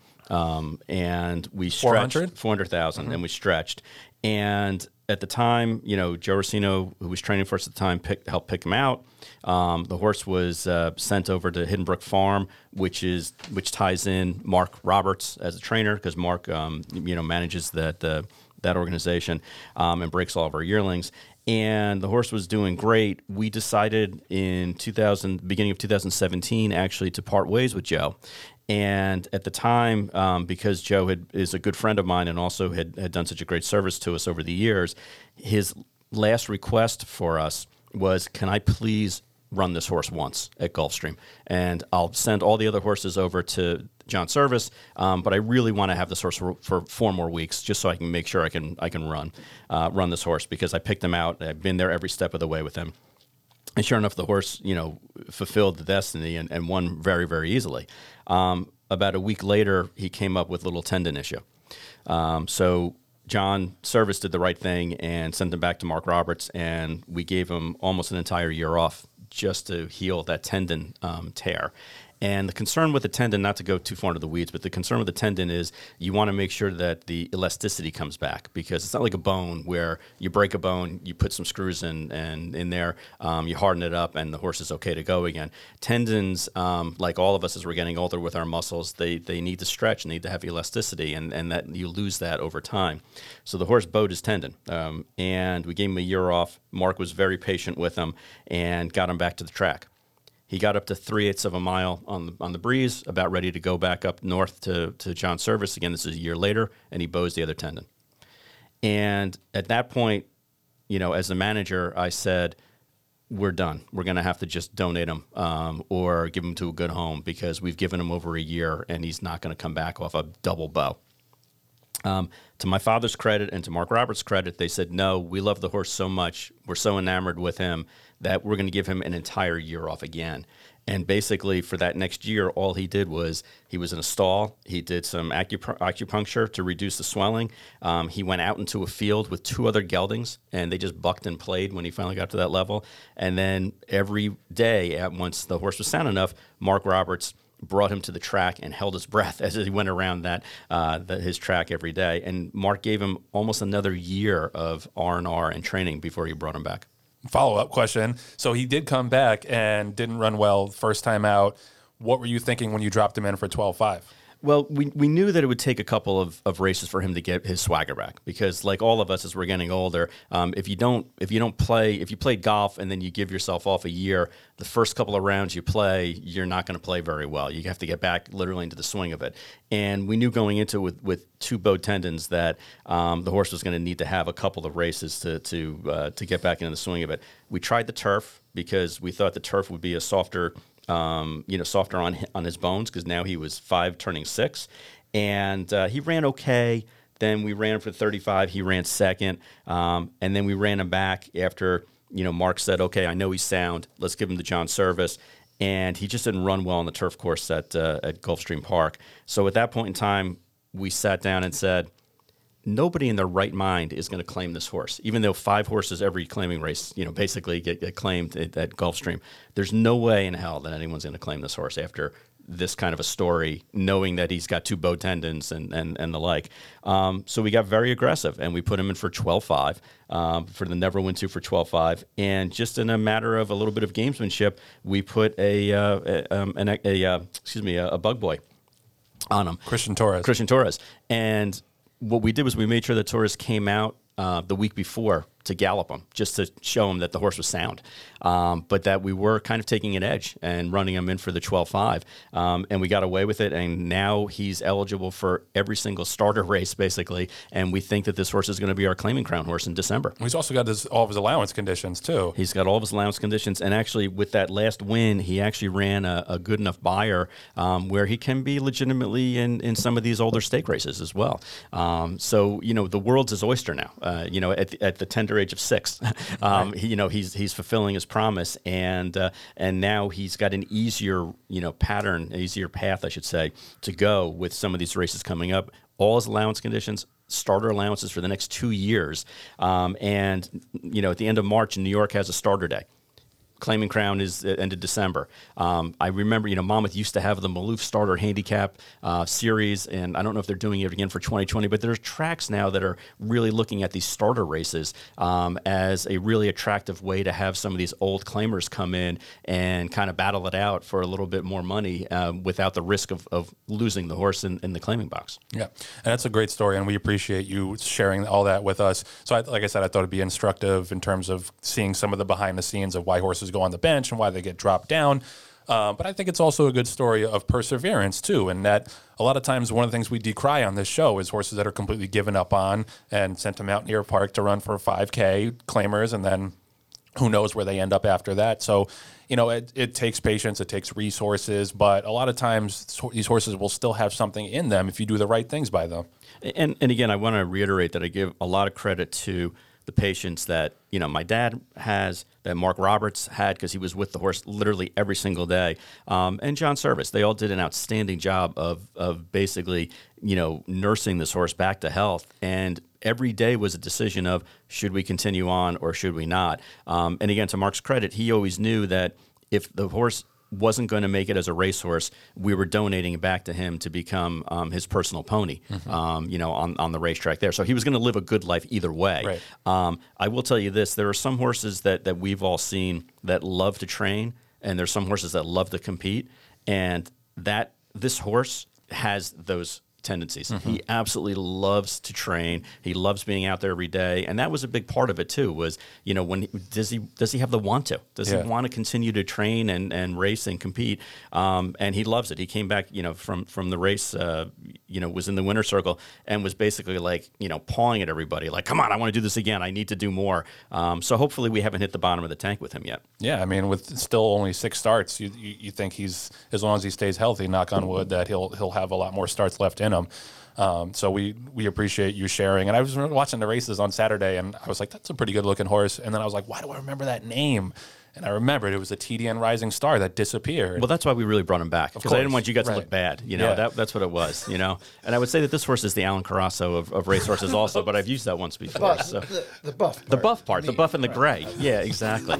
And we stretched 400,000, and we stretched. And at the time, Joe Rossino, who was training for us at the time, helped pick him out. The horse was sent over to Hidden Brook Farm, which ties in Mark Roberts as a trainer, because Mark, manages that organization and breaks all of our yearlings. And the horse was doing great. We decided in beginning of 2017, actually, to part ways with Joe. And at the time, because Joe is a good friend of mine and also had done such a great service to us over the years, his last request for us was, can I please run this horse once at Gulfstream? And I'll send all the other horses over to John Service, but I really want to have this horse for 4 more weeks, just so I can make sure I can run this horse, because I picked him out. I've been there every step of the way with him. And sure enough, the horse, fulfilled the destiny and won very, very easily. About a week later, he came up with a little tendon issue. So John Service did the right thing and sent him back to Mark Roberts, and we gave him almost an entire year off just to heal that tendon tear. And the concern with the tendon, not to go too far into the weeds, but the concern with the tendon is you want to make sure that the elasticity comes back, because it's not like a bone where you break a bone, you put some screws in there, you harden it up, and the horse is okay to go again. Tendons, like all of us as we're getting older with our muscles, they need to stretch, need to have elasticity, and that you lose that over time. So the horse bowed his tendon, and we gave him a year off. Mark was very patient with him and got him back to the track. He got up to 3/8 of a mile on the breeze, about ready to go back up north to John Service. Again, this is a year later, and he bows the other tendon. And at that point, as the manager, I said, we're done. We're going to have to just donate him or give him to a good home, because we've given him over a year, and he's not going to come back off a double bow. To my father's credit and to Mark Roberts' credit, they said, no, we love the horse so much, we're so enamored with him, that we're going to give him an entire year off again. And basically, for that next year, all he did was, he was in a stall, he did some acupuncture to reduce the swelling, he went out into a field with 2 other geldings, and they just bucked and played when he finally got to that level. And then every day, once the horse was sound enough, Mark Roberts brought him to the track and held his breath as he went around his track every day. And Mark gave him almost another year of R&R and training before he brought him back. Follow-up question. So he did come back and didn't run well first time out. What were you thinking when you dropped him in for 12.5? Well, we knew that it would take a couple of races for him to get his swagger back, because like all of us as we're getting older, if you played golf and then you give yourself off a year, the first couple of rounds you play, you're not going to play very well. You have to get back literally into the swing of it. And we knew going into it with 2 bowed tendons that the horse was going to need to have a couple of races to get back into the swing of it. We tried the turf because we thought the turf would be a softer on his bones, because now he was 5 turning 6, and he ran okay. Then we ran him for 35. He ran second, and then we ran him back after Mark said, "Okay, I know he's sound. Let's give him to John Service." And he just didn't run well on the turf course at Gulfstream Park. So at that point in time, we sat down and said, nobody in their right mind is going to claim this horse, even though 5 horses every claiming race, basically get claimed at Gulfstream. There's no way in hell that anyone's going to claim this horse after this kind of a story, knowing that he's got 2 bowed tendons and the like. So we got very aggressive, and we put him in for 12.5 for the Never Win 2 for 12.5. And just in a matter of a little bit of gamesmanship, we put a bug boy on him. Christian Torres. And what we did was we made sure that Torres came out the week before to gallop him, just to show him that the horse was sound, but that we were kind of taking an edge and running him in for the 12.5, and we got away with it. And now he's eligible for every single starter race, basically. And we think that this horse is going to be our Claiming Crown horse in December. He's also got all of his allowance conditions, too. He's got all of his allowance conditions. And actually, with that last win, he actually ran a good enough buyer where he can be legitimately in some of these older stake races as well. So, the world's his oyster now. At the tender age of 6, Right. he's fulfilling his promise, and now he's got an easier easier path, I should say, to go with some of these races coming up. All his allowance conditions, starter allowances for the next 2 years, and at the end of March, New York has a starter day. Claiming Crown is end of December. I remember, Monmouth used to have the Maloof Starter Handicap series, and I don't know if they're doing it again for 2020, but there's tracks now that are really looking at these starter races as a really attractive way to have some of these old claimers come in and kind of battle it out for a little bit more money without the risk of losing the horse in the claiming box. Yeah, and that's a great story, and we appreciate you sharing all that with us. So, like I said, I thought it'd be instructive in terms of seeing some of the behind the scenes of why horses go on the bench and why they get dropped down. But I think it's also a good story of perseverance, too, and that a lot of times one of the things we decry on this show is horses that are completely given up on and sent to Mountaineer Park to run for 5K claimers, and then who knows where they end up after that. So, it takes patience, it takes resources, but a lot of times these horses will still have something in them if you do the right things by them. And again, I want to reiterate that I give a lot of credit to the patience that my dad has, that Mark Roberts had, because he was with the horse literally every single day, and John Service. They all did an outstanding job of basically nursing this horse back to health. And every day was a decision of should we continue on or should we not. And again, to Mark's credit, he always knew that if the horse wasn't going to make it as a racehorse, we were donating it back to him to become his personal pony, on the racetrack there. So he was going to live a good life either way. Right. I will tell you this, there are some horses that we've all seen that love to train, and there's some horses that love to compete, and that this horse has those tendencies. He absolutely loves to train. He loves being out there every day, and that was a big part of it too. Was does he have the want to? Does he want to continue to train and race and compete? And he loves it. He came back, from the race, was in the winner's circle and was basically like, pawing at everybody, like, come on, I want to do this again. I need to do more. So hopefully we haven't hit the bottom of the tank with him yet. Yeah, I mean, with still only 6 starts, you think he's, as long as he stays healthy, knock on wood, that he'll have a lot more starts left in him. So we appreciate you sharing. And I was watching the races on Saturday, and I was like, that's a pretty good looking horse. And then I was like, why do I remember that name? And I remembered it was a TDN Rising Star that disappeared. Well, that's why we really brought him back, because I didn't want you guys to look bad. Yeah. That's what it was. And I would say that this horse is the Alan Carasso of racehorses also, but I've used that once before. So The buff part. the buff part, the buff and the gray. Yeah, exactly.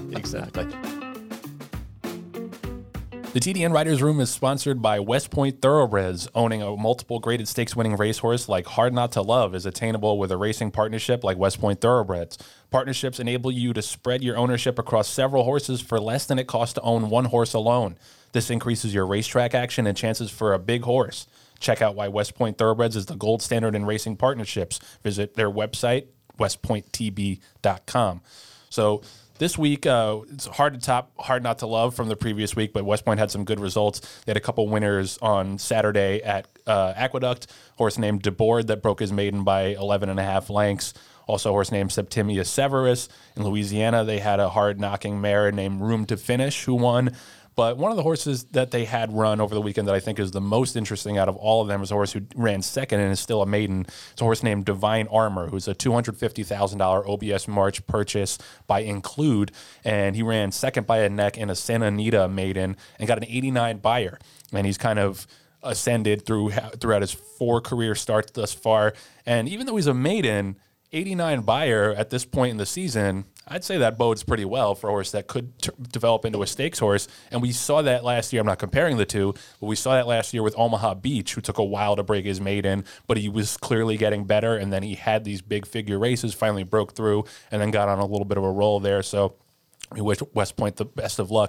The TDN Writers Room is sponsored by West Point Thoroughbreds. Owning a multiple graded stakes winning racehorse like Hard Not to Love is attainable with a racing partnership like West Point Thoroughbreds. Partnerships enable you to spread your ownership across several horses for less than it costs to own one horse alone. This increases your racetrack action and chances for a big horse. Check out why West Point Thoroughbreds is the gold standard in racing partnerships. Visit their website, westpointtb.com. So this week, it's hard to top Hard Not to Love from the previous week, but West Point had some good results. They had a couple winners on Saturday at Aqueduct. Horse named DeBoard that broke his maiden by 11.5 lengths. Also a horse named Septimia Severus. In Louisiana, they had a hard-knocking mare named Room to Finish who won. But one of the horses that they had run over the weekend that I think is the most interesting out of all of them is a horse who ran second and is still a maiden. It's a horse named Divine Armor, who's a $250,000 OBS March purchase by Include. And he ran second by a neck in a Santa Anita maiden and got an 89 buyer. And he's kind of ascended throughout his 4 career starts thus far. And even though he's a maiden, 89 buyer at this point in the season, I'd say that bodes pretty well for a horse that could develop into a stakes horse. And we saw that last year. I'm not comparing the two, but we saw that last year with Omaha Beach, who took a while to break his maiden, but he was clearly getting better. And then he had these big figure races, finally broke through, and then got on a little bit of a roll there. So we wish West Point the best of luck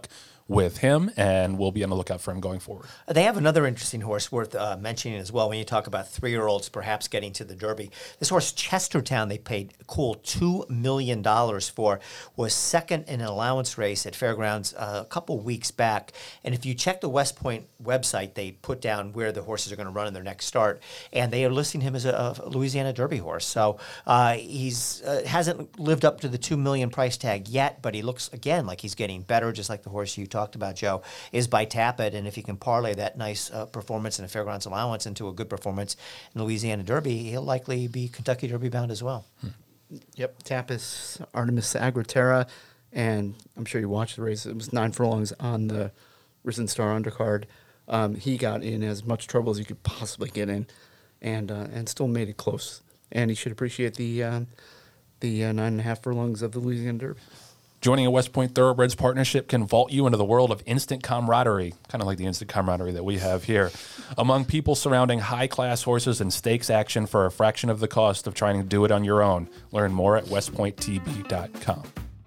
with him, and we'll be on the lookout for him going forward. They have another interesting horse worth mentioning as well when you talk about 3-year-olds perhaps getting to the Derby. This horse, Chestertown, they paid a cool $2 million for, was second in an allowance race at Fairgrounds a couple weeks back. And if you check the West Point website, they put down where the horses are going to run in their next start, and they are listing him as a Louisiana Derby horse. So he's hasn't lived up to the $2 million price tag yet, but he looks, again, like he's getting better, just like the horse you talked about, Joe, is by Tapit. And if you can parlay that nice performance in a Fairgrounds allowance into a good performance in Louisiana Derby, he'll likely be Kentucky Derby bound as well. Yep, Tapis, Artemis Agritera, and I'm sure you watched the race. It was 9 furlongs on the Risen Star undercard. He got in as much trouble as you could possibly get in, and still made it close. And he should appreciate the 9.5 furlongs of the Louisiana Derby. Joining a West Point Thoroughbreds partnership can vault you into the world of instant camaraderie, kind of like the instant camaraderie that we have here, among people surrounding high-class horses and stakes action for a fraction of the cost of trying to do it on your own. Learn more at westpointtb.com.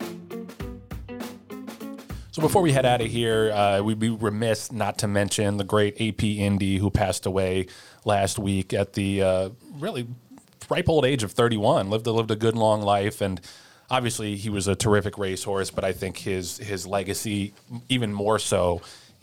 So before we head out of here, we'd be remiss not to mention the great AP Indy, who passed away last week at the really ripe old age of 31. Lived a good long life, and obviously he was a terrific racehorse. But I think his legacy, even more so,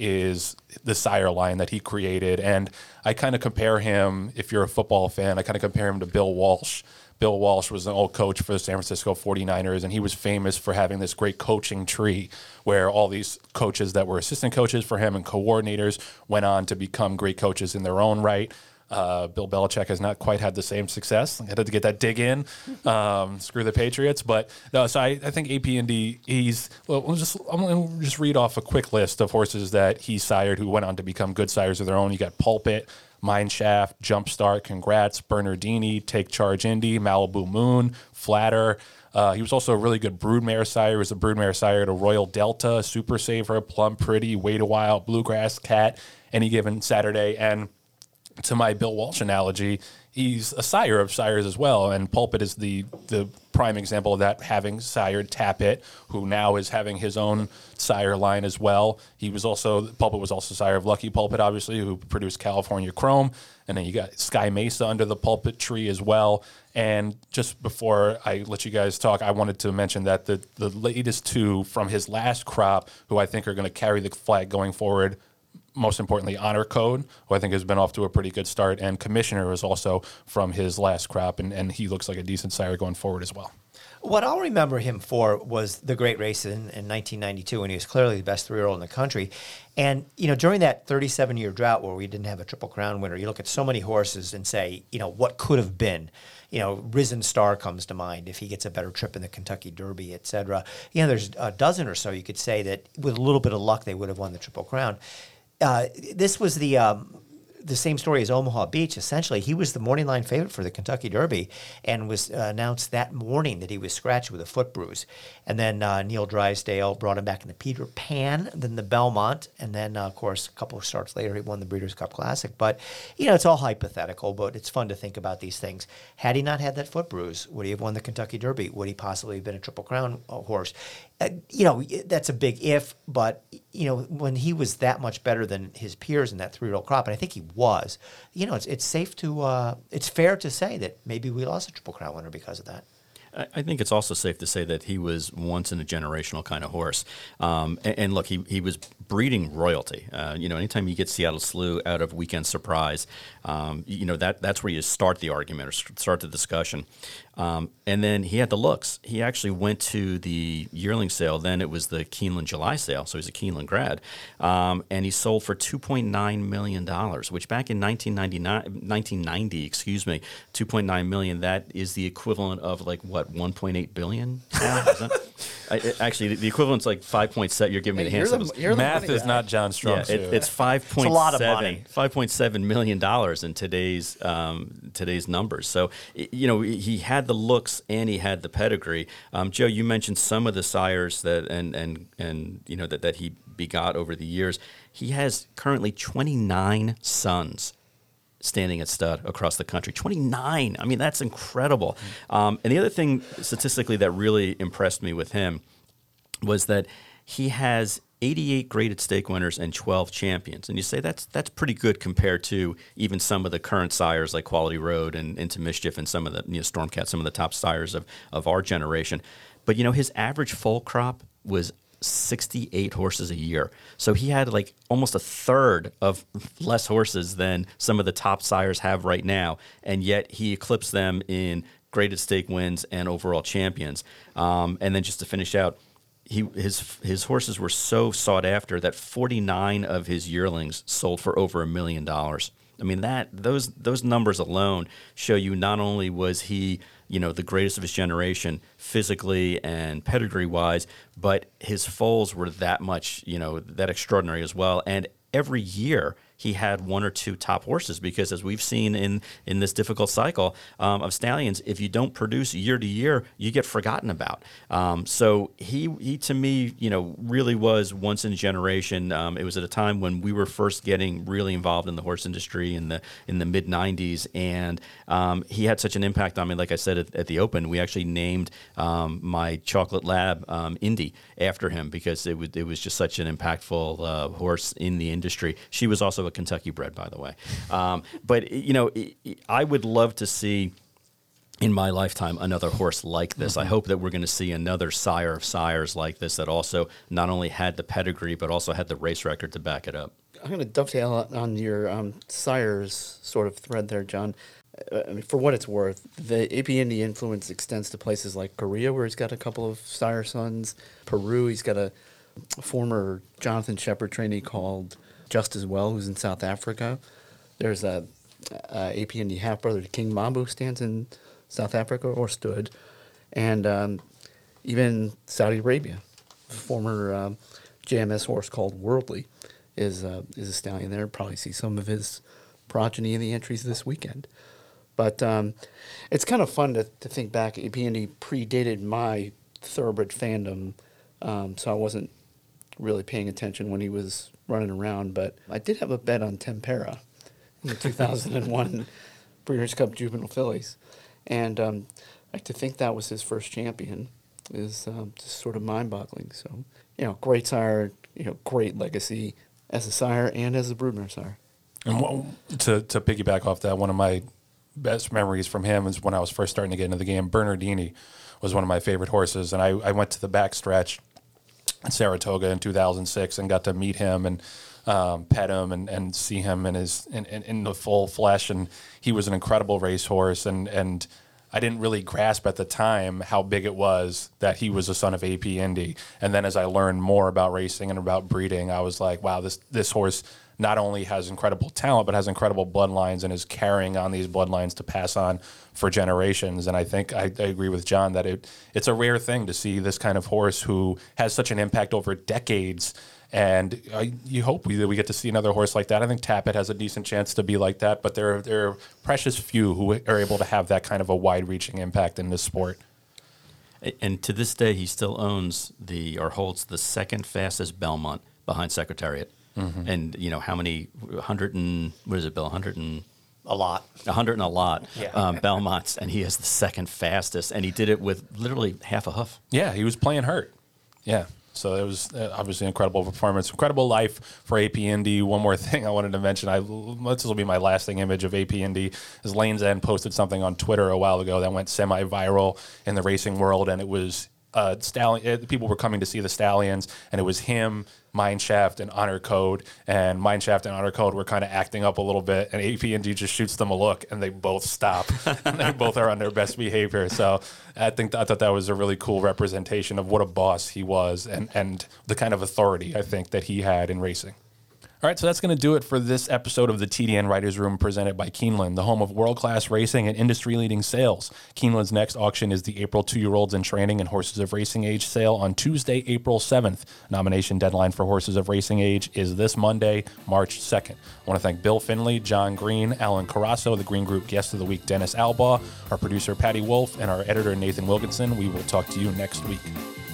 is the sire line that he created. And I kind of compare him, if you're a football fan, I kind of compare him to Bill Walsh. Bill Walsh was an old coach for the San Francisco 49ers, and he was famous for having this great coaching tree where all these coaches that were assistant coaches for him and coordinators went on to become great coaches in their own right. Bill Belichick has not quite had the same success. I had to get that dig in. Screw the Patriots. But no, so I think AP&D, I'm going to just read off a quick list of horses that he sired who went on to become good sires of their own. You got Pulpit, Mineshaft, Jumpstart, Congrats, Bernardini, Take Charge Indy, Malibu Moon, Flatter. He was also a really good broodmare sire. He was a broodmare sire to Royal Delta, Super Saver, Plum Pretty, Wait a While, Bluegrass Cat, any given Saturday. And to my Bill Walsh analogy, he's a sire of sires as well. And Pulpit is the prime example of that, having sired Tapit, who now is having his own sire line as well. Pulpit was also sire of Lucky Pulpit, obviously, who produced California Chrome. And then you got Sky Mesa under the Pulpit tree as well. And just before I let you guys talk, I wanted to mention that the latest two from his last crop, who I think are going to carry the flag going forward, most importantly, Honor Code, who I think has been off to a pretty good start, and Commissioner is also from his last crop, and he looks like a decent sire going forward as well. What I'll remember him for was the great race in 1992, when he was clearly the best 3-year-old in the country. And, during that 37-year drought where we didn't have a Triple Crown winner, you look at so many horses and say, what could have been? Risen Star comes to mind if he gets a better trip in the Kentucky Derby, et cetera. There's a dozen or so you could say that with a little bit of luck they would have won the Triple Crown. This was the same story as Omaha Beach. Essentially, he was the morning line favorite for the Kentucky Derby and was announced that morning that he was scratched with a foot bruise. And then Neil Drysdale brought him back in the Peter Pan, then the Belmont, and then, of course, a couple of starts later, he won the Breeders' Cup Classic. But, it's all hypothetical, but it's fun to think about these things. Had he not had that foot bruise, would he have won the Kentucky Derby? Would he possibly have been a Triple Crown horse? That's a big if, but, when he was that much better than his peers in that 3-year-old crop, and I think he was, it's safe to, it's fair to say that maybe we lost a Triple Crown winner because of that. I think it's also safe to say that he was once in a generational kind of horse. And look, he was breeding royalty. Anytime you get Seattle Slew out of Weekend Surprise, that's where you start the argument or start the discussion. And then he had the looks. He actually went to the yearling sale. Then it was the Keeneland July sale, so he's a Keeneland grad. And he sold for $2.9 million, which back in 1990, $2.9 million, that is the equivalent of 1.8 billion now? Actually, the equivalent's like 5.7. You're giving me the hand signals. Math is not John Strong's. Yeah, it's 5.7. It's a lot of money. $5.7 million in today's numbers. So he had the looks and he had the pedigree. Joe, you mentioned some of the sires that that he begot over the years. He has currently 29 sons standing at stud across the country. 29. I mean, that's incredible. And the other thing statistically that really impressed me with him was that he has 88 graded stake winners and 12 champions. And you say that's pretty good compared to even some of the current sires like Quality Road and Into Mischief and some of the Stormcat, some of the top sires of our generation. But his average foal crop was 68 horses a year. So he had like almost a third of less horses than some of the top sires have right now. And yet he eclipsed them in graded stake wins and overall champions. And then just to finish out, his horses were so sought after that 49 of his yearlings sold for over $1 million. I mean, those numbers alone show you not only was he the greatest of his generation physically and pedigree wise, but his foals were that much that extraordinary as well. And every year he had one or two top horses, because as we've seen in this difficult cycle of stallions, if you don't produce year to year, you get forgotten about. So he to me, really was once in a generation. It was at a time when we were first getting really involved in the horse industry in the mid '90s, and he had such an impact on me. Like I said at the Open, we actually named my Chocolate Lab Indy after him, because it was just such an impactful horse in the industry. She was also a Kentucky bred, by the way. But I would love to see in my lifetime another horse like this. I hope that we're going to see another sire of sires like this that also not only had the pedigree but also had the race record to back it up. I'm going to dovetail on your sires sort of thread there, John. I mean, for what it's worth, the AP Indy influence extends to places like Korea, where he's got a couple of sire sons. Peru, he's got a former Jonathan Shepard trainee called Just As Well, who's in South Africa. There's a AP Indy half-brother to King Mambo, stands in South Africa, or stood. And even Saudi Arabia, former JMS horse called Worldly is a stallion there. Probably see some of his progeny in the entries this weekend. But it's kind of fun to think back. AP Indy predated my thoroughbred fandom, so I wasn't really paying attention when he was running around. But I did have a bet on Tempera in the 2001 Breeders' Cup Juvenile Fillies. And to think that was his first champion is just sort of mind-boggling. So, great sire, great legacy as a sire and as a broodmare sire. And to piggyback off that, one of my best memories from him is when I was first starting to get into the game. Bernardini was one of my favorite horses, and I went to the backstretch in Saratoga in 2006 and got to meet him and pet him and see him in the full flesh. And he was an incredible racehorse, and I didn't really grasp at the time how big it was that he was a son of AP Indy. And then as I learned more about racing and about breeding, I was like, wow, this horse not only has incredible talent, but has incredible bloodlines and is carrying on these bloodlines to pass on for generations. And I think I agree with John that it's a rare thing to see this kind of horse who has such an impact over decades. And you hope we get to see another horse like that. I think Tapit has a decent chance to be like that, but there are precious few who are able to have that kind of a wide-reaching impact in this sport. And to this day, he still owns holds the second fastest Belmont behind Secretariat. Mm-hmm. And how many 100 and what is it, Bill? 100 and a lot. 100 and a lot. Yeah. Belmonts, and he is the second fastest, and he did it with literally half a hoof. Yeah, he was playing hurt. Yeah. So it was obviously an incredible performance, incredible life for AP Indy. One more thing I wanted to mention, this will be my lasting image of AP Indy, is Lane's End posted something on Twitter a while ago that went semi-viral in the racing world, and it was stallion. People were coming to see the stallions, and it was him, Mineshaft, and Honor Code. And Mineshaft and Honor Code were kind of acting up a little bit, and AP Indy just shoots them a look, and they both stop, and they both are on their best behavior. So I thought that was a really cool representation of what a boss he was, and the kind of authority I think that he had in racing. All right, so that's going to do it for this episode of the TDN Writers Room presented by Keeneland, the home of world-class racing and industry-leading sales. Keeneland's next auction is the April 2-year-olds in training and horses of racing age sale on Tuesday, April 7th. Nomination deadline for horses of racing age is this Monday, March 2nd. I want to thank Bill Finley, John Green, Alan Carasso, the Green Group Guest of the Week, Dennis Albaugh, our producer, Patty Wolf, and our editor, Nathan Wilkinson. We will talk to you next week.